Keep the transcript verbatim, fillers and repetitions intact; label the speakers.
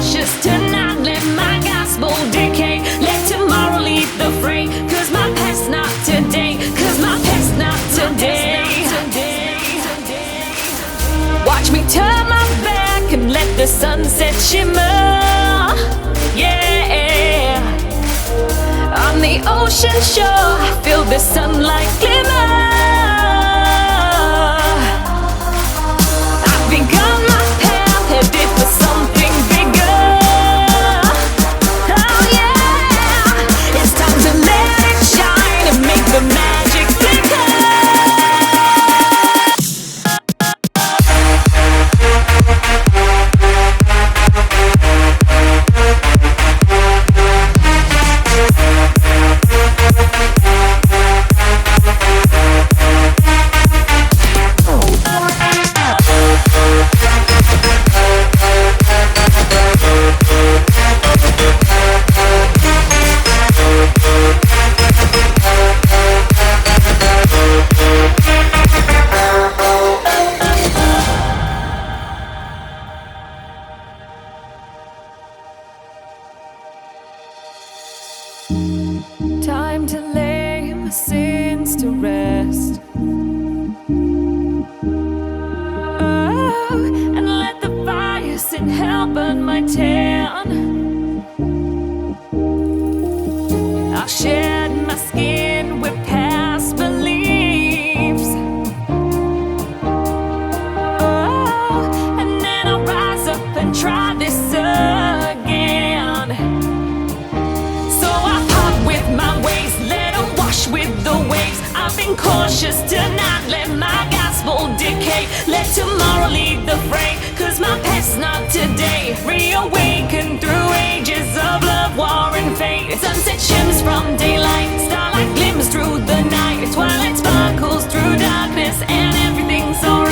Speaker 1: cautious to not let my gospel decay. Let tomorrow lead the fray, cause my past not today, cause my past not today. Watch me turn my back and let the sunset shimmer. Yeah, on the ocean shore, I feel the sunlight glimmer. I've begun my path, headed for something bigger. Oh yeah, it's time to let it shine and make the magic flicker. Time to lay my sins to rest. Oh, and let the fire sit and help burn my tan. I'll shed my skin with past beliefs. Oh, and then I'll rise up and try this again. So I pop with my ways, let them wash with the waves. I've been cautious to not let my gospel decay. Let tomorrow lead the fray, cause my past not today. Reawaken through ages of love, war and fate. Sunset shimmers from daylight, starlight glimmers through the night. Twilight sparkles through darkness, and everything's alright.